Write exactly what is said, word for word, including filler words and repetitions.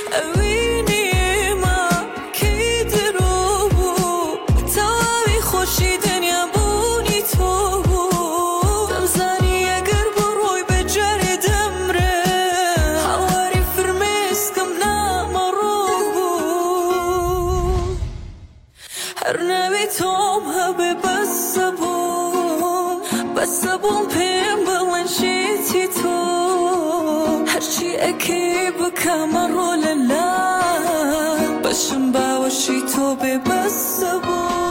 اوینی ما کی درو تاوی خوشی دنیا بونی تو دمزانی اگر بروی بجاری دمره حواری فرمیس کم نامرو هر نوی توم هبه بس بوم بس بوم پیم بلنشیتی تو هرچی اکی بکم رو للا بشم باوشی تو به بس بوم